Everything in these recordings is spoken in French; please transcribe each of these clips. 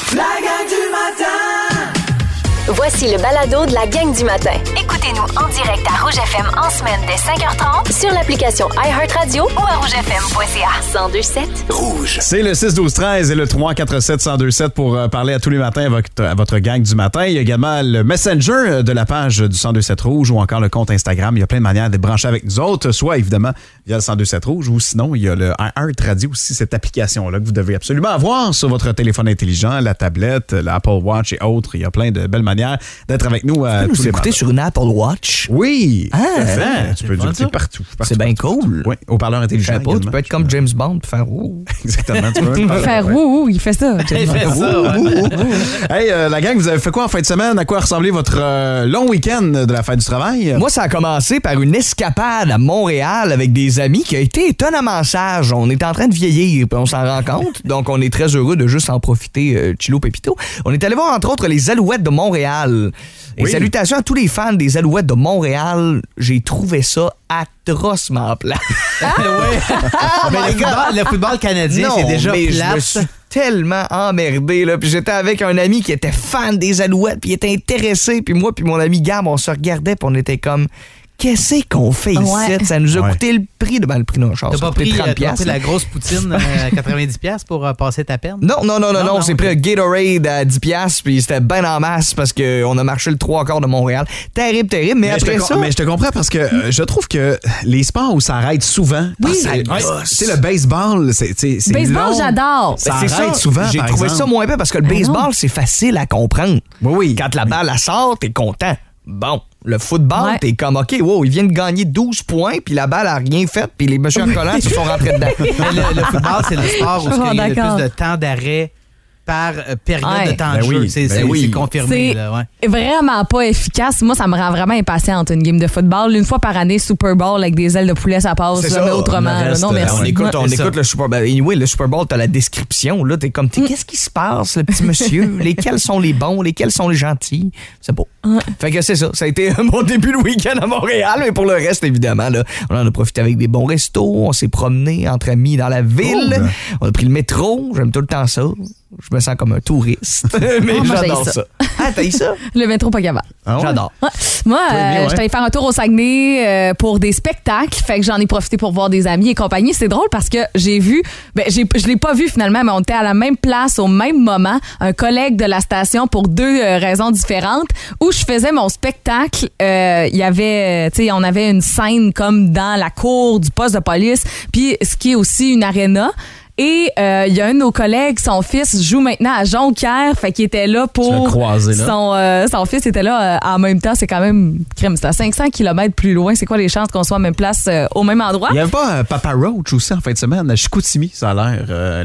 La gang du matin! Voici le balado de la gang du matin. Écoutez-nous en direct à Rouge FM en semaine dès 5h30 sur l'application iHeartRadio ou à rougefm.ca. 1027 Rouge. C'est le 6-12-13 et le 347-1027 pour parler à tous les matins à votre gang du matin. Il y a également le Messenger de la page du 1027 Rouge ou encore le compte Instagram. Il y a plein de manières d'être branché avec nous autres, soit évidemment via le 1027 Rouge ou sinon il y a le iHeartRadio aussi, cette application-là que vous devez absolument avoir sur votre téléphone intelligent, la tablette, l'Apple Watch et autres. Il y a plein de belles manières d'être avec nous tous les matins. Écouter sur une Apple Watch? Oui! Ah, tu peux l'écouter partout. C'est bien cool. Oui, au parleur intelligent. Tu peux être comme James Bond et faire ouh. Exactement. Tu peux faire ouh, il fait ça. Il fait ça. Hey, la gang, vous avez fait quoi en fin de semaine? À quoi a ressemblé votre long week-end de la fête du travail? Moi, ça a commencé par une escapade à Montréal avec des amis qui a été étonnamment sage. On est en train de vieillir, puis on s'en rend compte. Donc, on est très heureux de juste en profiter, chilo pépito. On est allé voir, entre autres, les Alouettes de Montréal. Et salutations à tous les fans des Alouettes de Montréal. J'ai trouvé ça atrocement plat. Le football canadien, c'est déjà plat. Je me suis tellement emmerdé. Là. Puis j'étais avec un ami qui était fan des Alouettes, puis il était intéressé. Puis moi, puis mon ami Gab, on se regardait, puis on était comme... Qu'est-ce qu'on fait ici? Ça nous a coûté le prix de le prix d'un char. T'as pas pris 30$. La grosse poutine à 90$ pour passer ta peine? Non. C'est pris un Gatorade à 10$, puis c'était bien en masse parce qu'on a marché le 3/4 de Montréal. Terrible. Mais après ça... Mais je te comprends parce que je trouve que les sports où ça arrête souvent... Oui. C'est le baseball. C'est baseball, long. j'adore. Ça arrête souvent, J'ai par trouvé exemple. ça moins bien parce que le baseball, c'est facile à comprendre. Oui. Quand la balle elle sort, t'es content. Bon, le football, t'es comme, OK, wow, ils viennent de gagner 12 points, puis la balle a rien fait, puis les messieurs en collant se sont rentrés dedans. Mais le football, c'est le sport où il y a le plus de temps d'arrêt par période de temps de jeu. C'est confirmé. C'est vraiment pas efficace. Moi, ça me rend vraiment impatiente, une game de football. Une fois par année, Super Bowl avec des ailes de poulet, ça passe. C'est là, ça. mais autrement. Reste, non, merci. On écoute le Super Bowl. Anyway, le Super Bowl, t'as la description. Là, t'es comme, qu'est-ce qui se passe, le petit monsieur? Lesquels sont les bons? Lesquels sont les gentils? C'est beau. Fait que c'est ça. Ça a été mon début de week-end à Montréal. Mais pour le reste, évidemment, là, on en a profité avec des bons restos. On s'est promené entre amis dans la ville. On a pris le métro. J'aime tout le temps ça. Je me sens comme un touriste. Mais j'adore ça. Ah, t'as eu ça? Le métro pas capable. J'adore. Ouais. Moi, j'étais allée faire un tour au Saguenay pour des spectacles. Fait que j'en ai profité pour voir des amis et compagnie. C'est drôle parce que j'ai vu... je l'ai pas vu finalement, mais on était à la même place au même moment. Un collègue de la station pour deux raisons différentes. Où je faisais mon spectacle, il y avait... tu sais, on avait une scène comme dans la cour du poste de police. Puis ce qui est aussi une aréna. Et il y a un de nos collègues, son fils joue maintenant à Jonquière, fait qu'il était là pour... croisé, là. Son fils était là en même temps. C'est quand même... C'est à 500 km plus loin. C'est quoi les chances qu'on soit à la même place au même endroit? Il n'y avait pas Papa Roach aussi en fin de semaine à Chicoutimi, ça a l'air.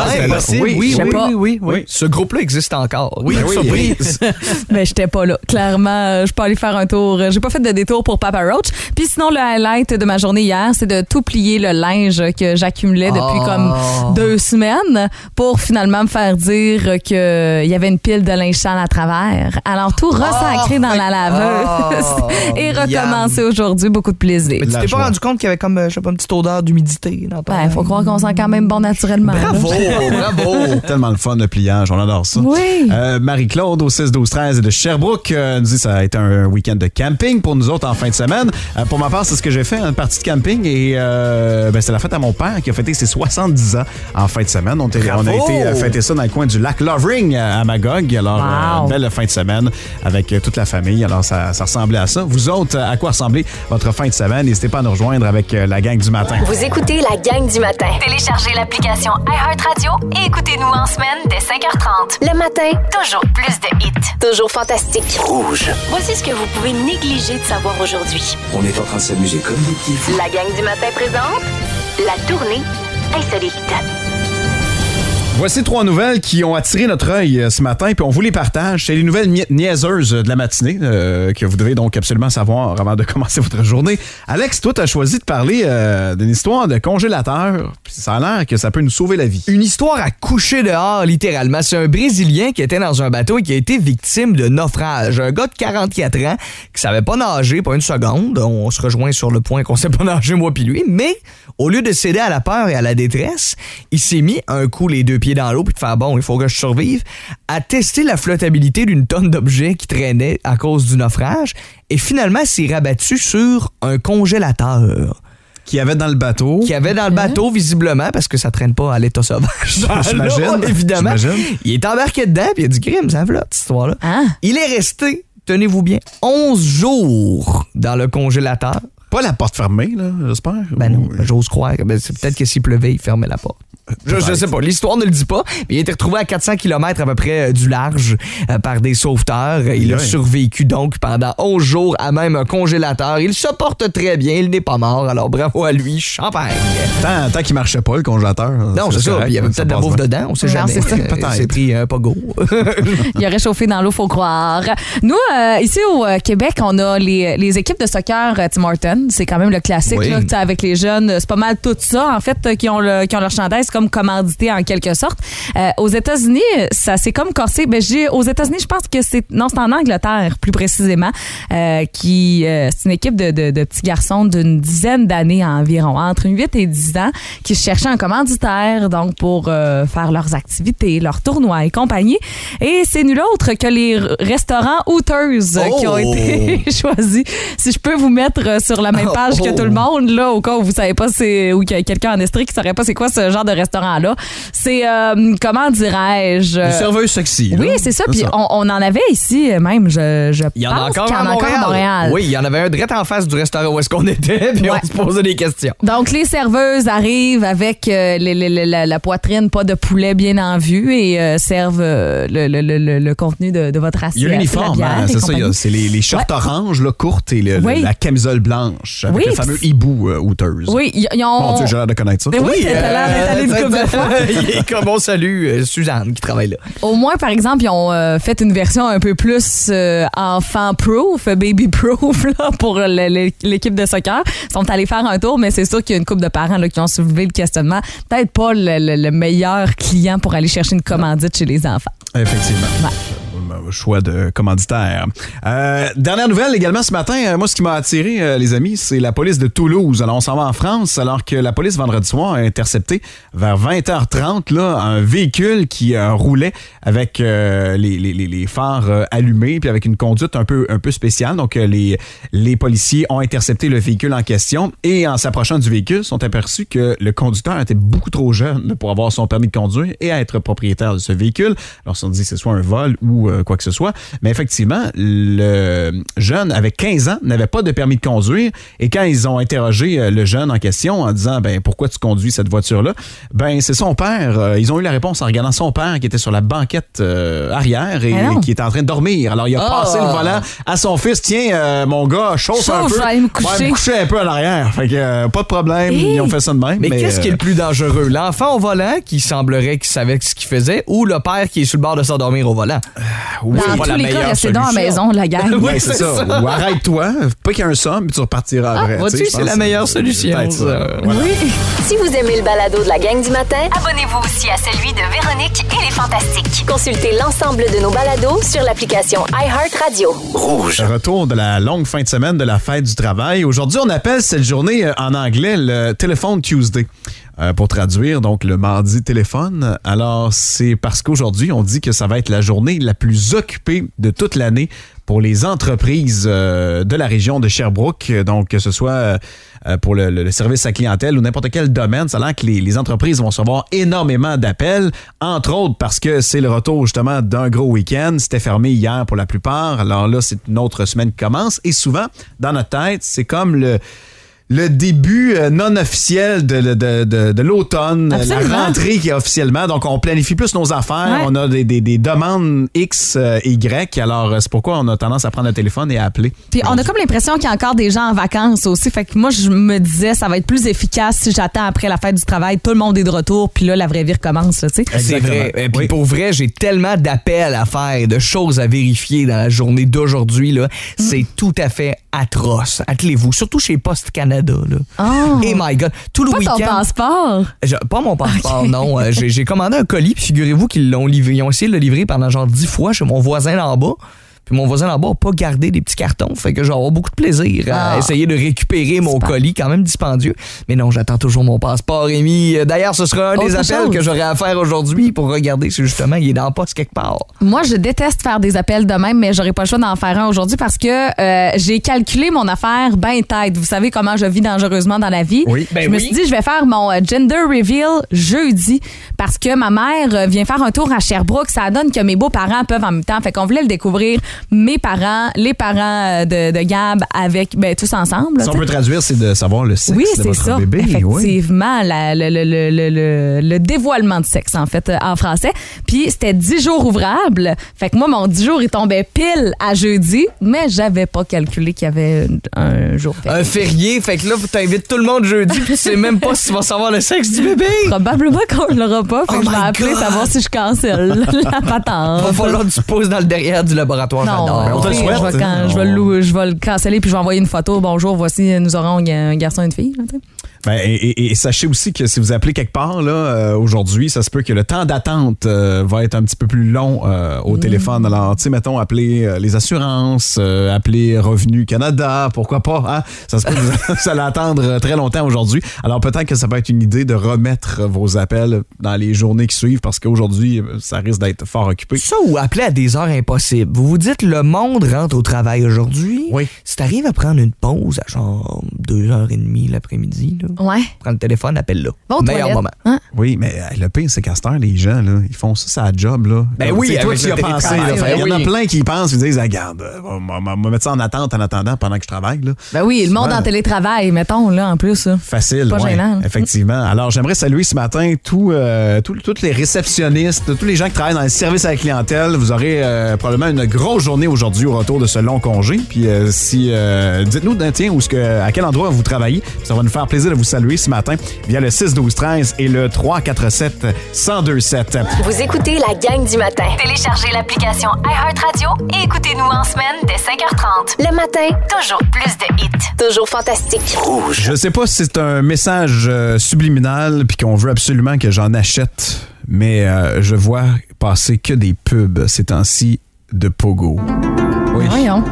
Oui. Ce groupe-là existe encore. Oui, surprise. Mais j'étais pas là. Clairement, je peux aller faire un tour. J'ai pas fait de détour pour Papa Roach. Puis sinon, le highlight de ma journée hier, c'est de tout plier le linge que j'accumulais depuis comme 2 semaines pour finalement me faire dire qu'il y avait une pile de linge sale à travers. Alors, tout ressacré dans la laveuse et recommencer aujourd'hui. Beaucoup de plaisir. Mais tu t'es pas rendu compte qu'il y avait comme, je sais pas, une petite odeur d'humidité dans ton... Ben, faut croire qu'on sent quand même bon naturellement. Bravo! Tellement le fun, le pliage. On adore ça. Oui. Marie-Claude, au 6-12-13 de Sherbrooke, nous dit que ça a été un week-end de camping pour nous autres en fin de semaine. Pour ma part, c'est ce que j'ai fait, une partie de camping. Et c'est la fête à mon père qui a fêté ses 70 ans en fin de semaine. On a été fêter ça dans le coin du lac Lovering à Magog. Alors, belle fin de semaine avec toute la famille. Alors, ça ressemblait à ça. Vous autres, à quoi ressemblait votre fin de semaine? N'hésitez pas à nous rejoindre avec la gang du matin. Vous écoutez la gang du matin. Téléchargez l'application iHeartRadio et écoutez-nous en semaine dès 5h30. Le matin, toujours plus de hits. Toujours fantastique. Rouge. Voici ce que vous pouvez négliger de savoir aujourd'hui. On est en train de s'amuser comme des petits fous. La gang du matin présente la tournée insolite. Voici 3 nouvelles qui ont attiré notre œil ce matin, puis on vous les partage. C'est les nouvelles niaiseuses de la matinée que vous devez donc absolument savoir avant de commencer votre journée. Alex, toi, tu as choisi de parler d'une histoire de congélateur, puis ça a l'air que ça peut nous sauver la vie. Une histoire à coucher dehors, littéralement. C'est un Brésilien qui était dans un bateau et qui a été victime de naufrage. Un gars de 44 ans qui savait pas nager, pas une seconde. On se rejoint sur le point qu'on sait pas nager, moi puis lui. Mais au lieu de céder à la peur et à la détresse, il s'est mis un coup les 2 pied dans l'eau puis de faire bon, il faut que je survive, à tester la flottabilité d'une tonne d'objets qui traînaient à cause du naufrage et finalement s'est rabattu sur un congélateur. Qu'il y avait dans le bateau. Qu'il y avait dans le bateau, visiblement, parce que ça traîne pas à l'état sauvage. J'imagine. Évidemment. Il est embarqué dedans, puis il a dit crime, ça flotte, cette histoire-là. Ah. Il est resté, tenez-vous bien, 11 jours dans le congélateur. Pas la porte fermée, là, j'espère. Ben non, j'ose croire. Ben, c'est peut-être que s'il pleuvait, il fermait la porte. Je sais pas. L'histoire ne le dit pas. Mais il a été retrouvé à 400 km à peu près du large par des sauveteurs. Il a survécu donc pendant 11 jours à même un congélateur. Il se porte très bien. Il n'est pas mort. Alors bravo à lui. Champagne. Tant qu'il marchait pas, le congélateur. Non, c'est ça. Puis il y avait peut-être de la bouffe dedans. On sait jamais. C'est ça. Il s'est pris un pogo. Il a réchauffé dans l'eau, faut croire. Nous, ici au Québec, on a les équipes de soccer Tim Hortons. C'est quand même le classique là, avec les jeunes. C'est pas mal tout ça, en fait, qui ont leur chandail. C'est comme commandité en quelque sorte. Aux États-Unis, ça s'est comme corsé. Aux États-Unis, je pense que c'est en Angleterre, plus précisément, c'est une équipe de petits garçons d'une dizaine d'années environ, entre 8 et 10 ans, qui cherchaient un commanditaire, donc pour faire leurs activités, leurs tournois et compagnie. Et c'est nul autre que les restaurants Hooters qui ont été choisis. Si je peux vous mettre sur la même page que tout le monde, là, au cas où vous savez pas ou qu'il y a quelqu'un en Estrie qui saurait pas c'est quoi ce genre de restaurant-là. C'est, comment dirais-je... Une serveuse sexy. Oui, c'est ça. Puis on en avait ici même, je il y en a pense encore qu'il y en a encore à Montréal. Oui, il y en avait un direct en face du restaurant où est-ce qu'on était, puis on se posait des questions. Donc, les serveuses arrivent avec la poitrine, pas de poulet bien en vue et servent le contenu de votre assiette. Il y a l'uniforme, c'est ça. C'est les shorts oranges là, courtes et la camisole blanche avec le fameux hibou Hooters. Oui, ils ont... Mon Dieu, j'ai l'air de connaître ça. Oui, t'as l'air d'être allé une couple de fois. Comme on salue Suzanne qui travaille là. Au moins, par exemple, ils ont fait une version un peu plus enfant-proof, baby-proof là, pour l'équipe de soccer. Ils sont allés faire un tour, mais c'est sûr qu'il y a une couple de parents là, qui ont soulevé le questionnement. Peut-être pas le meilleur client pour aller chercher une commandite chez les enfants. Effectivement. Ouais. Choix de commanditaire. Dernière nouvelle également ce matin, moi ce qui m'a attiré les amis, c'est la police de Toulouse. Alors on s'en va en France alors que la police vendredi soir a intercepté vers 20h30 là, un véhicule qui roulait avec les phares allumés puis avec une conduite un peu spéciale. Donc les policiers ont intercepté le véhicule en question et en s'approchant du véhicule sont aperçus que le conducteur était beaucoup trop jeune pour avoir son permis de conduire et à être propriétaire de ce véhicule. Alors on se dit que c'est soit un vol ou quoi que ce soit. Mais effectivement, le jeune avait 15 ans, n'avait pas de permis de conduire. Et quand ils ont interrogé le jeune en question en disant pourquoi tu conduis cette voiture-là, c'est son père. Ils ont eu la réponse en regardant son père qui était sur la banquette arrière et qui était en train de dormir. Alors il a passé le volant à son fils. Tiens, mon gars, chauffe un peu. Je vais aller me coucher. Me coucher un peu en arrière. Fait que pas de problème. Ils ont fait ça de même. Mais qu'est-ce qui est le plus dangereux? L'enfant au volant qui semblerait qu'il savait ce qu'il faisait ou le père qui est sur le bord de s'endormir au volant? Oui, dans tous les cas, restez dans la maison, la gang. Oui, c'est ça. Ou arrête-toi, pas qu'il y ait un somme, puis tu repartiras après. Vois-tu, c'est la meilleure solution. Voilà. Oui. Si vous aimez le balado de la gang du matin, abonnez-vous aussi à celui de Véronique et les Fantastiques. Consultez l'ensemble de nos balados sur l'application iHeartRadio. Rouge. Retour de la longue fin de semaine de la fête du travail. Aujourd'hui, on appelle cette journée en anglais le Telephone Tuesday. Pour traduire, donc le mardi téléphone. Alors, c'est parce qu'aujourd'hui, on dit que ça va être la journée la plus occupée de toute l'année pour les entreprises de la région de Sherbrooke. Donc, que ce soit pour le service à clientèle ou n'importe quel domaine, ça a l'air que les entreprises vont recevoir énormément d'appels, entre autres parce que c'est le retour justement d'un gros week-end. C'était fermé hier pour la plupart. Alors là, c'est une autre semaine qui commence. Et souvent, dans notre tête, c'est comme le début non officiel de l'automne, absolument. La rentrée qui est officiellement. Donc, on planifie plus nos affaires. Ouais. On a des demandes X et Y. Alors, c'est pourquoi on a tendance à prendre le téléphone et à appeler. Puis, on a comme l'impression qu'il y a encore des gens en vacances aussi. Fait que moi, je me disais, ça va être plus efficace si j'attends après la fête du travail. Tout le monde est de retour. Puis là, la vraie vie recommence. Là, c'est vrai. Puis pour vrai, j'ai tellement d'appels à faire, de choses à vérifier dans la journée d'aujourd'hui. Là. C'est tout à fait atroce. Attelez-vous. Surtout chez Poste Canada. Là. Oh. Hey my God. Tout le pas week-end. Ton passeport? Pas mon passeport, non. J'ai commandé un colis, puis figurez-vous qu'ils l'ont livré. Ils ont essayé de le livrer pendant genre 10 fois chez mon voisin là en bas. Puis mon voisin là-bas n'a pas gardé des petits cartons. Fait que je vais avoir beaucoup de plaisir à essayer de récupérer mon colis, quand même dispendieux. Mais non, j'attends toujours mon passeport, Rémi. D'ailleurs, ce sera un des appels que j'aurai à faire aujourd'hui pour regarder si justement il est dans le poste quelque part. Moi, je déteste faire des appels de même, mais j'aurais pas le choix d'en faire un aujourd'hui parce que j'ai calculé mon affaire bien tête. Vous savez comment je vis dangereusement dans la vie. Oui. Je me suis dit, je vais faire mon gender reveal jeudi parce que ma mère vient faire un tour à Sherbrooke. Ça donne que mes beaux-parents peuvent en même temps. Fait qu'on voulait le découvrir, mes parents, les parents de Gab, avec tous ensemble. Si on peut traduire, c'est de savoir le sexe de votre bébé. Effectivement, le dévoilement de sexe, en fait, en français. Puis c'était 10 jours ouvrables. Fait que moi, mon 10 jours, il tombait pile à jeudi, mais j'avais pas calculé qu'il y avait un jour férié. Un férié, fait que là, tu invites tout le monde jeudi, puis tu sais même pas si tu vas savoir le sexe du bébé. Probablement qu'on l'aura pas. Fait que je vais appeler savoir si je cancelle la patente. Il va falloir que tu poses dans le derrière du laboratoire. Non, on te le souhaite. Je vais le canceller puis je vais envoyer une photo. Bonjour, voici, nous aurons un garçon et une fille. Là, et sachez aussi que si vous appelez quelque part là, aujourd'hui, ça se peut que le temps d'attente va être un petit peu plus long au téléphone. Alors, tu sais, mettons, appeler les assurances, appeler Revenu Canada, pourquoi pas, hein? Ça se peut que vous allez attendre très longtemps aujourd'hui. Alors, peut-être que ça peut être une idée de remettre vos appels dans les journées qui suivent parce qu'aujourd'hui, ça risque d'être fort occupé. Ça ou appeler à des heures impossibles. Vous vous dites, le monde rentre au travail aujourd'hui. Oui. Si t'arrives à prendre une pause à genre 2h30 l'après-midi, là, prends le téléphone, appelle-là. Meilleur moment. Hein? Oui, mais le pire, c'est qu'à cette heure, les gens, là, ils font ça à job. Là. Oui, toi, tu y as pensé. Il y en a oui. plein qui y pensent, ils disent, regarde, on va mettre ça en attente en attendant pendant que je travaille. Là. Ben oui, le monde en télétravail, mettons, là, en plus. Facile, pas gênant. Effectivement. Alors, j'aimerais saluer ce matin toutes les réceptionnistes, tous les gens qui travaillent dans le service à la clientèle. Vous aurez probablement une grosse journée aujourd'hui au retour de ce long congé. Puis, dites-nous, tiens, à quel endroit vous travaillez. Ça va nous faire plaisir de vous saluer ce matin via le 6-12-13 et le 347-1027. Vous écoutez la gang du matin. Téléchargez l'application iHeartRadio et écoutez-nous en semaine dès 5h30. Le matin, toujours plus de hits. Toujours fantastique. Rouge. Je sais pas si c'est un message subliminal puis qu'on veut absolument que j'en achète, mais je vois passer que des pubs ces temps-ci de Pogo. Oui. Voyons.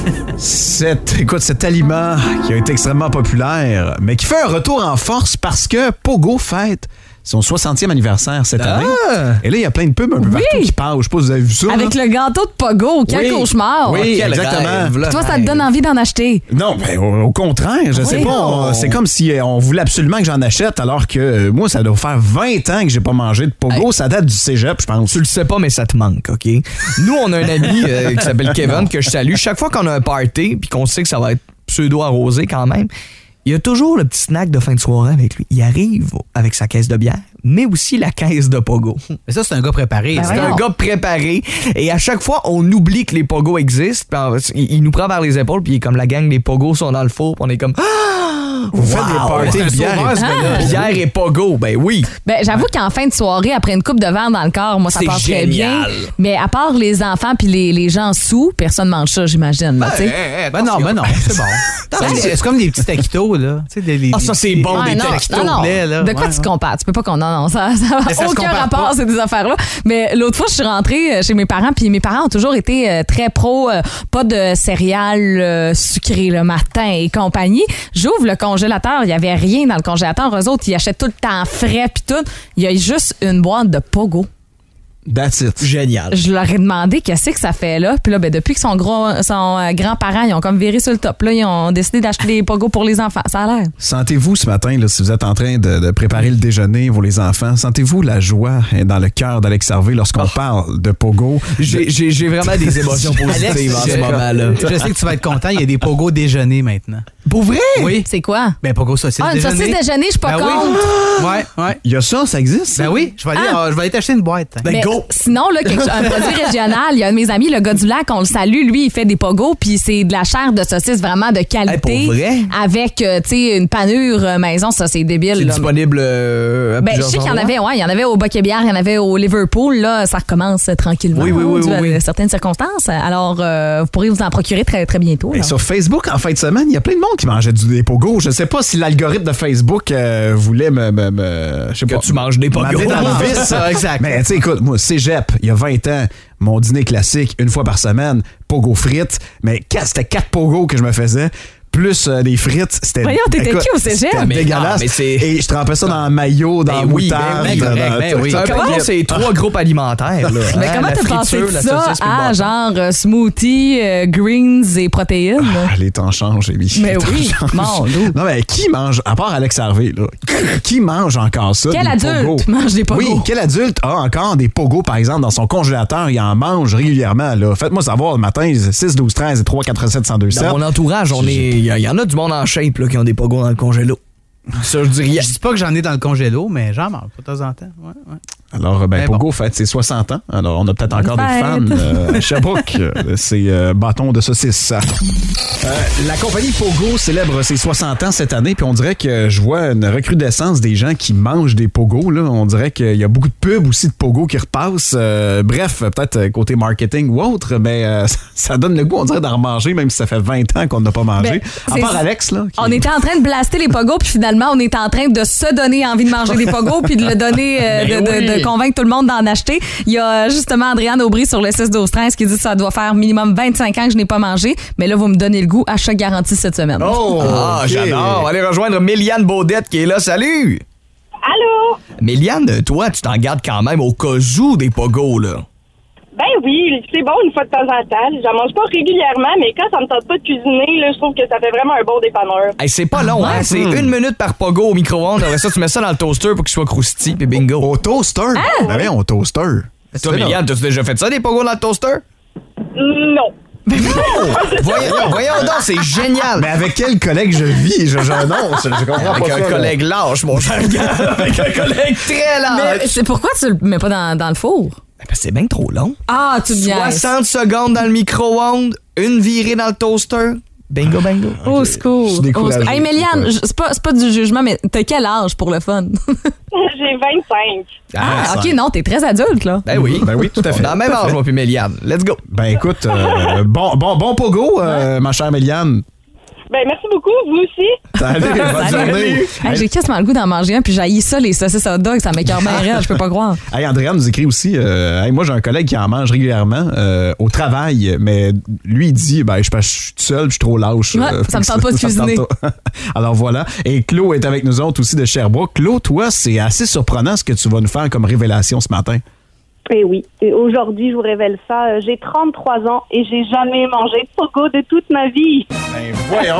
Cet aliment qui a été extrêmement populaire, mais qui fait un retour en force parce que Pogo fête son 60e anniversaire cette année. Et là, il y a plein de pubs un peu partout qui parlent. Je sais pas si vous avez vu ça. Avec le gâteau de Pogo. Quel cauchemar. Oui, exactement. Rêve, toi, ça te donne envie d'en acheter. Non, mais au contraire. Je sais pas. C'est comme si on voulait absolument que j'en achète alors que moi, ça doit faire 20 ans que j'ai pas mangé de Pogo. Ça date du cégep, je pense. Tu le sais pas, mais ça te manque, OK? Nous, on a un ami qui s'appelle Kevin, que je salue. Chaque fois qu'on a un party puis qu'on sait que ça va être pseudo-arrosé quand même, il y a toujours le petit snack de fin de soirée avec lui. Il arrive avec sa caisse de bière, mais aussi la caisse de Pogo. Mais ça, c'est un gars préparé. C'est un gars préparé. Et à chaque fois, on oublie que les Pogos existent. Il nous prend par les épaules, puis il est comme la gang des Pogos sont dans le four, puis on est comme... Vous faites des parties de bière et Pogo, ben oui. Ben, j'avoue qu'en fin de soirée, après une coupe de verre dans le corps, moi, ça passe très bien. Mais à part les enfants puis les gens sous, personne mange ça, j'imagine. Non, c'est bon. C'est comme des petits taquitos, là. Ça, c'est bon, des taquitos. De quoi tu compares? Tu peux pas qu'on... Non, ça n'a aucun rapport, ces deux affaires-là. Mais l'autre fois, je suis rentrée chez mes parents, puis mes parents ont toujours été très pro, pas de céréales sucrées le matin et compagnie. J'ouvre le congélateur, il n'y avait rien dans le congélateur. Eux autres, ils achètent tout le temps frais puis tout. Il y a juste une boîte de Pogo. That's it. Génial. Je leur ai demandé qu'est-ce que ça fait là. Puis là, depuis que son grand-parent, ils ont comme viré sur le top. Là, ils ont décidé d'acheter des Pogos pour les enfants. Ça a l'air. Sentez-vous ce matin, là, si vous êtes en train de préparer le déjeuner pour les enfants, sentez-vous la joie dans le cœur d'Alex Harvey lorsqu'on parle de Pogo? J'ai vraiment des émotions positives en ce moment-là. Je sais que tu vas être content. Il y a des Pogo déjeuner maintenant. Pour vrai? Oui. C'est quoi? Ben, Pogo saucisse déjeuner. Une saucisse déjeuner, je suis pas contre. Ouais. Il y a ça existe? Ben oui. Je vais aller t'acheter une boîte. Ben, go! Sinon, là, un produit régional, il y a un de mes amis, le gars du lac, on le salue, lui, il fait des Pogos, puis c'est de la chair de saucisse vraiment de qualité. Pour vrai? Avec, tu sais, une panure maison, ça, c'est débile. C'est disponible à je sais qu'il y en avait, il y en avait au Boc-et-Bière, il y en avait au Liverpool, là, ça recommence tranquillement. Oui. Certaines circonstances. Alors, vous pourrez vous en procurer très, très bientôt. Et sur Facebook, en fin de semaine, il y a plein de monde qui mangeait des Pogos. Je sais pas si l'algorithme de Facebook voulait je sais pas. Que tu manges des Pogos. Exact. Mais tu sais, écoute, moi, cégep, il y a 20 ans, mon dîner classique, une fois par semaine, pogos frites, mais c'était 4 pogos que je me faisais. Plus des frites, c'était... Voyons, t'étais qui au cégep? C'était dégueulasse. Et je trempais ça dans le maillot, dans le moutarde. Comment c'est 3 groupes alimentaires, là? Mais comment t'as passé de ça à genre smoothie, greens et protéines? Les temps changent, Amy. Mais oui, non, mais qui mange, à part Alex Harvey, là, qui mange encore ça? Quel adulte mange des pogos? Oui, quel adulte a encore des pogos, par exemple, dans son congélateur? Il en mange régulièrement, là. Faites-moi savoir le matin, 6, 12, 13 et 3, 4, 7, 102, 7. Dans mon entourage, il y en a du monde en shape là, qui ont des pogos dans le congélo. Ça, je dis pas que j'en ai dans le congélo, mais j'en mange de temps en temps. Ouais. Alors, Pogo fête ses 60 ans. Alors, on a peut-être encore des fans à Sherbrooke. C'est bâton de saucisse. La compagnie Pogo célèbre ses 60 ans cette année, puis on dirait que je vois une recrudescence des gens qui mangent des Pogo. Là. On dirait qu'il y a beaucoup de pubs aussi de Pogo qui repassent. Bref, peut-être côté marketing ou autre, mais ça donne le goût, on dirait, d'en remanger, même si ça fait 20 ans qu'on n'a pas mangé. À part Alex, là. On était en train de blaster les Pogos, puis finalement, on est en train de se donner envie de manger des Pogos, puis de le donner, de convaincre tout le monde d'en acheter. Il y a justement Andréane Aubry sur le 6-12-13 qui dit que ça doit faire minimum 25 ans que je n'ai pas mangé, mais là, vous me donnez le goût à chaque garantie cette semaine. Oh, okay. J'adore. On va aller rejoindre Méliane Baudette qui est là. Salut! Allô? Méliane, toi, tu t'en gardes quand même au cas où des Pogos, là. Ben oui, c'est bon une fois de temps en temps. J'en mange pas régulièrement, mais quand ça me tente pas de cuisiner, là, je trouve que ça fait vraiment un bon dépanneur. Hey, c'est pas long, hein? C'est 1 minute par pogo au micro-ondes. Après ça, tu mets ça dans le toaster pour qu'il soit croustillant, puis bingo. Au toaster? Ben oui, au toaster. Toi, Méliane, t'as déjà fait ça, des pogos dans le toaster? Non. Voyons donc, c'est génial. Mais avec quel collègue je vis? Je comprends avec pas ça. Avec un collègue lâche, mon cher gars. Avec un collègue très lâche. Mais c'est pourquoi tu le mets pas dans le four? Parce que c'est bien trop long. Ah, tu viens. 60 secondes dans le micro-ondes, une virée dans le toaster. Bingo, bingo. Au secours. Hey, Méliane, c'est pas du jugement, mais t'as quel âge pour le fun? J'ai 25. OK, non, t'es très adulte, là. Ben oui, tout à fait. Dans le même âge, moi puis Méliane. Let's go. Ben écoute, bon pogo, ma chère Méliane. Ben merci beaucoup, vous aussi. Salut, bonne journée. Hey, j'ai quasiment le goût d'en manger un, puis j'haïs ça, les saucisses hot dog, ça m'écoeure bien raide, je peux pas croire. Hey, Andréane nous écrit aussi, moi j'ai un collègue qui en mange régulièrement au travail, mais lui il dit, je suis tout seul, je suis trop lâche. Ça me tente pas de cuisiner. Alors voilà. Et Claude est avec nous autres aussi de Sherbrooke. Claude, toi, c'est assez surprenant ce que tu vas nous faire comme révélation ce matin. Eh oui, et aujourd'hui, je vous révèle ça. J'ai 33 ans et j'ai jamais mangé de pogo de toute ma vie. Ben voyons!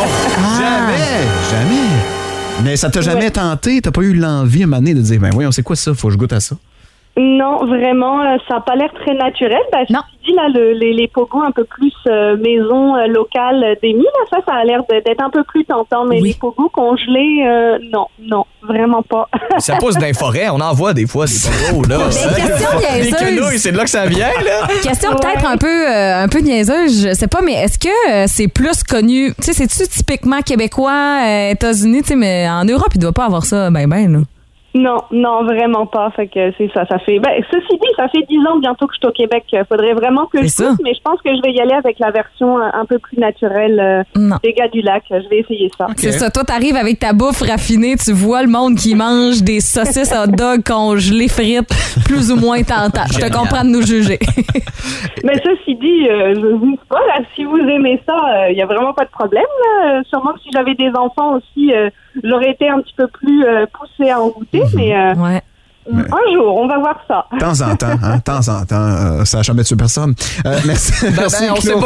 Jamais! Mais ça t'a jamais tenté? T'as pas eu l'envie à un moment donné de dire, ben voyons, c'est quoi ça? Faut que je goûte à ça? Non, vraiment, ça n'a pas l'air très naturel. Non. Je dis là, les pogos un peu plus maison locale d'Émy, là, ça a l'air d'être un peu plus tentant, mais les pogos congelés, non, vraiment pas. Ça pousse dans les forêts, on en voit des fois des pogos, là. Question niaiseuse. Les quenouilles, c'est de là que ça vient, là. Question peut-être un peu niaiseuse, je sais pas, mais est-ce que c'est plus connu, tu sais, c'est-tu typiquement québécois, États-Unis, tu sais, mais en Europe, il doit pas avoir ça, ben, là. Non, vraiment pas. Fait que c'est ça. Ça fait. Ceci dit, ça fait 10 ans bientôt que je suis au Québec. Faudrait vraiment que je goûte, mais je pense que je vais y aller avec la version un peu plus naturelle des gars du lac. Je vais essayer ça. Okay. C'est ça. Toi, t'arrives avec ta bouffe raffinée, tu vois le monde qui mange des saucisses hot dog congelées frites, plus ou moins tentant. Je te comprends de nous juger. Mais ceci dit, je vous dis pas là. Si vous aimez ça, il y a vraiment pas de problème. Là. Sûrement que si j'avais des enfants aussi, j'aurais été un petit peu plus poussée à en goûter. Mais un jour, on va voir ça. De temps en temps, ça n'a jamais tué personne. Merci, on sait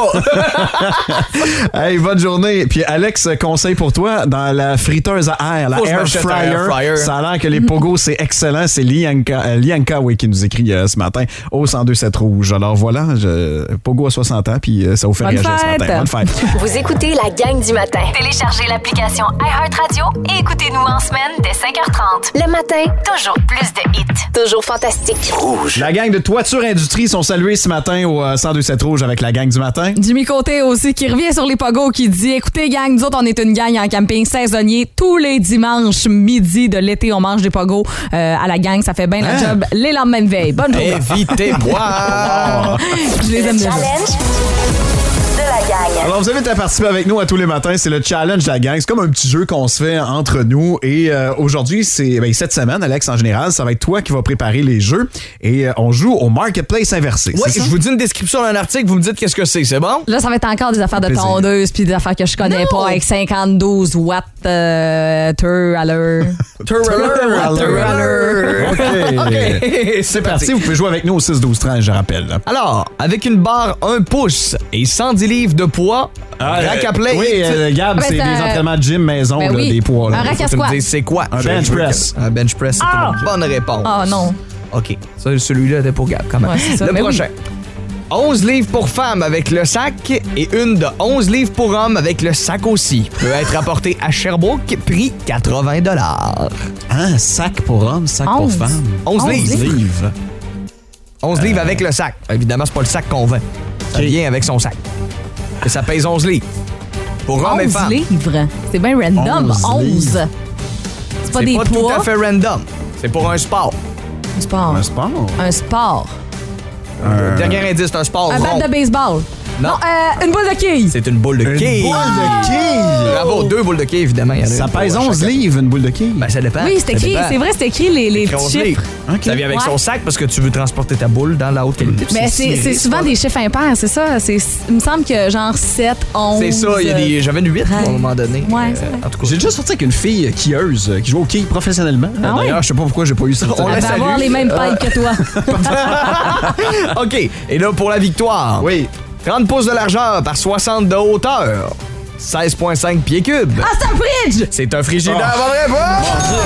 pas. Hey, bonne journée. Puis Alex, conseil pour toi, dans la friteuse à air, la air fryer, ça a l'air que les pogos, c'est excellent. C'est Lianka qui nous écrit ce matin au 102.7 Rouge. Alors voilà, pogo à 60 ans, puis ça vous fait réagir ce matin. Bonne fête. Vous écoutez la gang du matin. Téléchargez l'application iHeartRadio et écoutez-nous en semaine dès 5h30. Le matin, toujours plus de hits. Toujours fantastique. Rouge. La gang de Toiture Industrie sont salués ce matin au 102.7 Rouge avec la gang du matin. Jimmy Côté aussi qui revient sur les pogos qui dit, écoutez gang, nous autres on est une gang en camping saisonnier. Tous les dimanches midi de l'été, on mange des pogos à la gang. Ça fait bien le job les lendemains de veille. Bonne journée. Évitez-moi. Je les aime déjà. Challenge de la gang. Alors, vous invite à participer avec nous à tous les matins. C'est le challenge de la gang. C'est comme un petit jeu qu'on se fait entre nous. Et aujourd'hui, cette semaine, Alex, en général, ça va être toi qui vas préparer les jeux. Et on joue au Marketplace inversé. Oui, je vous dis une description d'un article, vous me dites qu'est-ce que c'est bon? Là, ça va être encore des affaires de tondeuse puis des affaires que je connais pas avec 52 watts Tur-Aller. OK. C'est parti. Vous pouvez jouer avec nous au 6-12-13, je rappelle. Alors, avec une barre 1 pouce et 110 livres de poids, rack à plate. Oui, Gab, c'est des entraînements de gym maison, des poids. Un rack à squat. C'est quoi? Un bench press. Un bench press, c'est une bonne réponse. Ah non. OK. Ça, celui-là était pour Gab, quand même. Ouais, c'est ça. Le prochain. 11 livres pour femme avec le sac et une de 11 livres pour homme avec le sac aussi. Peut être apporté à Sherbrooke, prix 80 $. Sac pour homme, sac pour femme. 11 livres. 11 livres avec le sac. Évidemment, c'est pas le sac qu'on vend. Ça vient avec son sac. Et ça pèse 11 livres. Pour homme et femme. 11 livres. C'est bien random. 11. C'est pas des poids. C'est pas tout à fait random. C'est pour un sport. Un sport. Un sport. Dernier indice, c'est un sport Un rond. bat de baseball. Non. Une boule de quilles. C'est une boule de quilles. Une boule de quilles. Bravo, 2 boules de quilles, évidemment. Ça pèse 11 livres, une boule de quilles. Ben, ça dépend. Oui, c'est écrit. C'est vrai, c'est écrit les petits chiffres. Okay. Ça vient avec son sac parce que tu veux transporter ta boule dans la haute qualité. Mais c'est souvent des chiffres impairs, c'est ça. Il me semble que genre 7, 11. C'est ça, j'avais une 8 à un moment donné. Ouais, en tout cas. J'ai déjà sorti avec une fille quilleuse qui joue au quilles professionnellement. D'ailleurs, je sais pas pourquoi j'ai pas eu ça. Elle va avoir les mêmes pailles que toi. OK. Et là, pour la victoire. Oui. 30 pouces de largeur par 60 de hauteur. 16,5 pieds cubes. Ah, c'est un fridge! C'est un frigidaire, bonne réponse!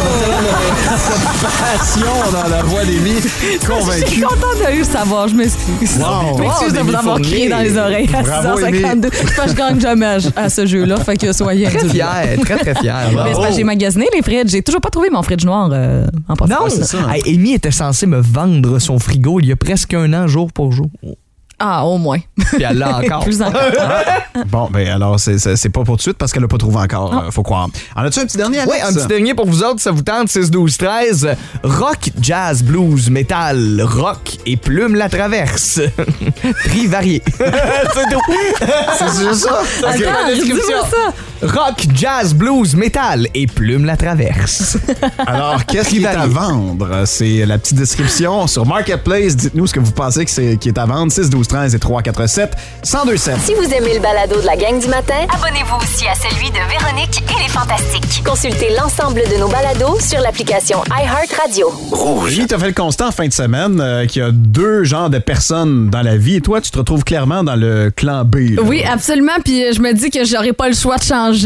Passion dans la voix d'Émy. Je suis contente de le savoir, je m'excuse. Wow. Je m'excuse de vous avoir crié dans les oreilles à 6h52. C'est pas que je gagne jamais à ce jeu-là, fait que soyez très fier, très fier. Mais c'est parce que j'ai magasiné les fridges. J'ai toujours pas trouvé mon fridge noir en passant. Non, c'est ça. Amy était censée me vendre son frigo il y a presque un an, jour pour jour. Ah, au moins. Puis elle l'a encore. Plus encore. Bon, ben alors, c'est pas pour tout de suite parce qu'elle l'a pas trouvé encore, faut croire. En as-tu un petit dernier, Alex? Oui, un petit dernier pour vous autres, ça vous tente, 6-12-13. Rock, jazz, blues, métal, rock et plume la traverse. Prix varié. C'est tout. C'est juste ça? C'est la description. Rock, jazz, blues, métal et plume la traverse. Alors, qu'est-ce qui est à vendre? C'est la petite description sur Marketplace. Dites-nous ce que vous pensez qui est à vendre. 6-12-13 et 3-4-7-1027. Si vous aimez le balado de la gang du matin, abonnez-vous aussi à celui de Véronique et les Fantastiques. Consultez l'ensemble de nos balados sur l'application iHeartRadio. Rouge. Tu as fait le constat en fin de semaine qu'il y a 2 genres de personnes dans la vie et toi, tu te retrouves clairement dans le clan B. Là. Oui, absolument. Puis je me dis que j'aurai pas le choix de changer.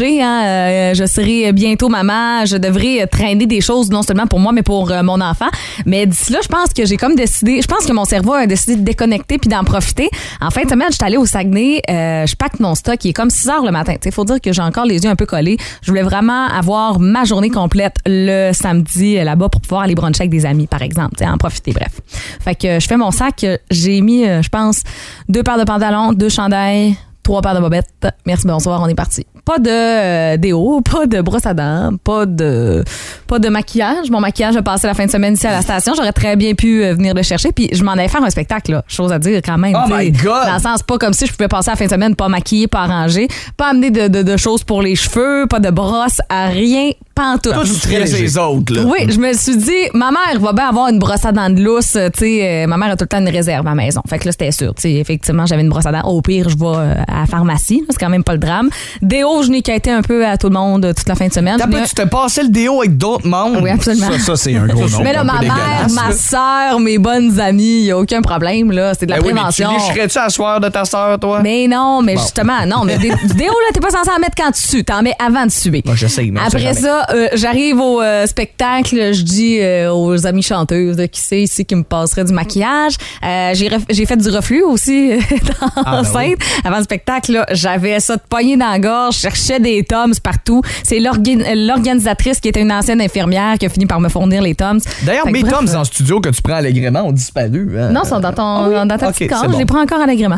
Je serai bientôt maman. Je devrais traîner des choses non seulement pour moi, mais pour mon enfant. Mais d'ici là, je pense que j'ai comme décidé... Je pense que mon cerveau a décidé de déconnecter puis d'en profiter. En fin de semaine, je suis allée au Saguenay. Je pacte mon stock. Il est comme 6 heures le matin. Il faut dire que j'ai encore les yeux un peu collés. Je voulais vraiment avoir ma journée complète le samedi là-bas pour pouvoir aller bruncher avec des amis, par exemple. En profiter, bref. Fait que je fais mon sac. J'ai mis, je pense, 2 paires de pantalons, 2 chandails, 3 paires de bobettes. Merci, bonsoir, on est parti. Pas de déo, pas de brosse à dents, pas de maquillage. Mon maquillage a passé la fin de semaine ici à la station. J'aurais très bien pu venir le chercher. Puis je m'en allais faire un spectacle, là. Chose à dire quand même. Oh my God! Dans le sens, pas comme si je pouvais passer la fin de semaine pas maquillée, pas arrangée, pas amener de choses pour les cheveux, pas de brosse à rien, pantoute. Toi, tu stresses les autres, là. Oui, je me suis dit, ma mère va bien avoir une brosse à dents de lousse. Ma mère a tout le temps une réserve à la maison. Fait que là, c'était sûr. Effectivement, j'avais une brosse à dents. Au pire, je vais à la pharmacie. C'est quand même pas le drame. Déo, je n'ai quitté un peu à tout le monde toute la fin de semaine. Tu t'es passé le déo avec d'autres mondes? Oui, absolument. Ça c'est un gros nom. Mais là, ma mère, ma soeur, mes bonnes amies, il n'y a aucun problème. Là. C'est de la prévention. Oui, mais tu licherais-tu à soir de ta soeur, toi? Mais non, mais justement, non. Mais du déo, là, t'es pas censé en mettre quand tu sues. T'en mets avant de suer. Moi, je sais. Après ça, j'arrive au spectacle. Je dis aux amies chanteuses qui c'est ici qui me passerait du maquillage. J'ai fait du reflux aussi dans scène. Avant le spectacle, là, j'avais ça de poignée dans la gorge. Je cherchais des Tums partout. C'est l'organisatrice qui était une ancienne infirmière qui a fini par me fournir les Tums. D'ailleurs, mes Tums en studio que tu prends allègrement ont disparu. Hein? Non, ils sont dans ta petite corde. Bon. Je les prends encore allègrement.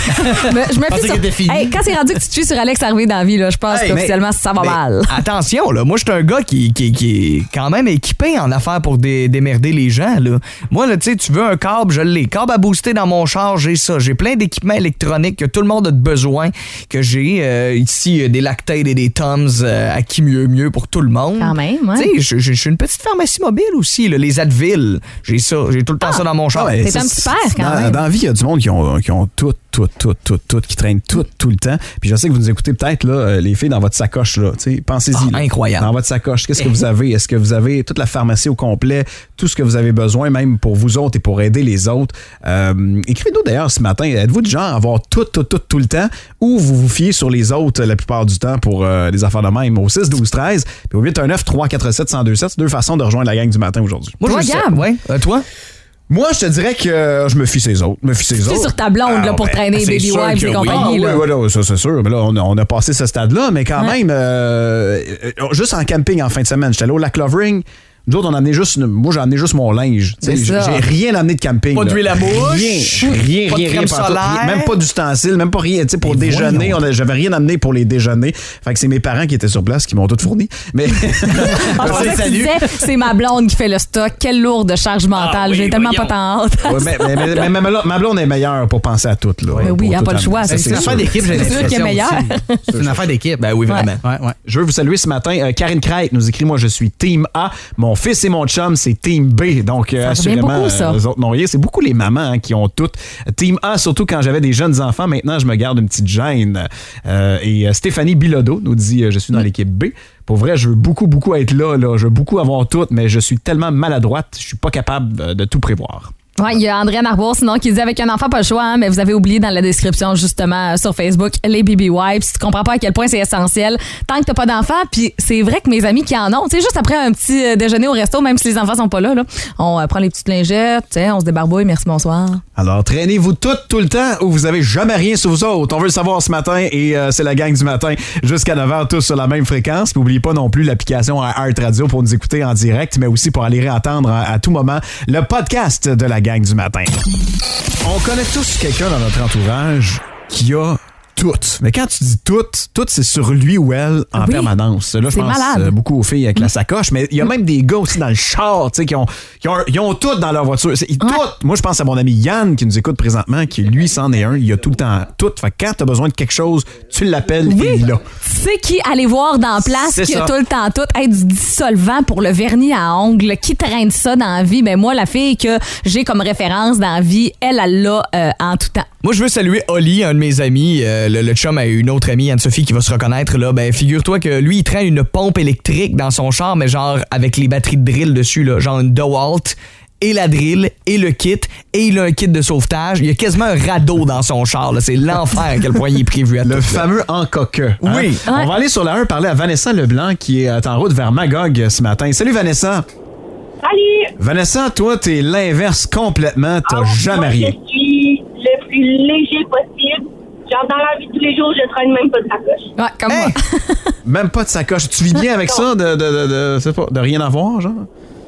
Je me fie sur... quand c'est rendu que tu te fies sur Alex Harvey dans la vie, là, je pense qu'officiellement, ça va mal. Attention, là, moi, je suis un gars qui est quand même équipé en affaires pour démerder les gens. Là. Moi, tu veux un câble, je l'ai. Câble à booster dans mon char, j'ai ça. J'ai plein d'équipements électroniques que tout le monde a besoin. besoins que j'ai. Ici, des Lactaid et des Tums à qui mieux pour tout le monde. Quand même, ouais. Tu sais, j'ai une petite pharmacie mobile aussi, là, les Advil. J'ai ça, j'ai tout le temps ça dans mon char. C'est un petit père quand même. Dans la vie, il y a du monde qui ont tout, qui traînent tout le temps. Puis je sais que vous nous écoutez peut-être, là, les filles, dans votre sacoche, là. Pensez-y. Incroyable. Dans votre sacoche, qu'est-ce que vous avez? Est-ce que vous avez toute la pharmacie au complet, tout ce que vous avez besoin, même pour vous autres et pour aider les autres? Écrivez-nous d'ailleurs ce matin, êtes-vous du genre à avoir tout le temps ou vous vous fiez sur les autres la plupart du temps pour des affaires de même? Au 6-12-13 puis au 819-347-1027, c'est deux façons de rejoindre la gang du matin aujourd'hui. Moi, toi, Gab? Ouais. Toi? Moi, je te dirais que je me fie ses autres. C'est sur ta blonde là, pour traîner Baby Wipes et compagnie. Oui, ça c'est sûr. Mais là, on a passé ce stade-là, mais quand même, juste en camping en fin de semaine, j'étais allé au lac Lovering. Nous autres, moi, j'ai amené juste mon linge. J'ai rien amené de camping. Pas d'huile à bouche. Rien. Pas de crème solaire. Même pas d'ustensiles, même pas rien. Pour déjeuner, j'avais rien amené pour les déjeuners. Fait que c'est mes parents qui étaient sur place qui m'ont tout fourni. Mais c'est ma blonde qui fait le stock. Quelle lourde charge mentale. J'ai tellement pas tant hâte. mais ma blonde est meilleure pour penser à tout. Là, oui, il n'y a pas le choix. C'est une affaire d'équipe, j'ai l'impression. C'est sûr qu'il est meilleur. C'est une affaire d'équipe. Ben oui, vraiment. Ouais. Je veux vous saluer ce matin. Karine Crête nous écrit, moi, je suis Team A. Mon fils et mon chum, c'est Team B. Donc, assurément, les autres n'ont rien. C'est beaucoup les mamans qui ont toutes. Team A, surtout quand j'avais des jeunes enfants. Maintenant, je me garde une petite gêne. Et Stéphanie Bilodeau nous dit, je suis dans l'équipe B. Pour vrai, je veux beaucoup être là. Je veux beaucoup avoir tout, mais je suis tellement maladroite, je suis pas capable de tout prévoir. Ouais, il y a André Narbour, sinon, qui dit avec un enfant, pas le choix, hein, mais vous avez oublié dans la description, justement, sur Facebook, les baby wipes. Tu comprends pas à quel point c'est essentiel. Tant que t'as pas d'enfant, puis c'est vrai que mes amis qui en ont, tu sais, juste après un petit déjeuner au resto, même si les enfants sont pas là, on prend les petites lingettes, tu sais, on se débarbouille, merci, bonsoir. Alors, traînez-vous tout le temps ou vous avez jamais rien sur vous autres? On veut le savoir ce matin et c'est la gang du matin jusqu'à 9h, tous sur la même fréquence. Puis n'oubliez pas non plus l'application Heart Radio pour nous écouter en direct, mais aussi pour aller réentendre à tout moment le podcast de la gang du matin. On connaît tous quelqu'un dans notre entourage qui a tout. Mais quand tu dis tout, c'est sur lui ou elle en permanence. Là, je pense beaucoup aux filles avec la sacoche, mais il y a même des gars aussi dans le char, tu sais, qui ont tout dans leur voiture. Moi, je pense à mon ami Yann qui nous écoute présentement, qui lui, c'en est un. Il a tout le temps tout. Fait que quand t'as besoin de quelque chose, tu l'appelles et il l'a. Tu sais qui aller voir dans place qui a tout le temps tout. Hey, du dissolvant pour le vernis à ongles. Qui traîne ça dans la vie? Ben moi, la fille que j'ai comme référence dans la vie, elle l'a en tout temps. Moi, je veux saluer Oli, un de mes amis. Le chum a une autre amie, Anne-Sophie, qui va se reconnaître. Là. Ben, figure-toi que lui, il traîne une pompe électrique dans son char, mais genre avec les batteries de drill dessus, là, genre une DeWalt, et la drill, et le kit, et il a un kit de sauvetage. Il y a quasiment un radeau dans son char. Là. C'est l'enfer à quel point il est prévu à tout. Le fameux en coqueux. Hein? Oui. On va aller sur la 1 parler à Vanessa Leblanc, qui est en route vers Magog ce matin. Salut, Vanessa. Salut! Vanessa, toi, t'es l'inverse complètement. T'as jamais rien. Je suis le plus léger possible. Genre, dans la vie de tous les jours, je traîne même pas de sacoche. Ouais, comme moi. Même pas de sacoche. Tu vis bien avec ça, de rien avoir, genre?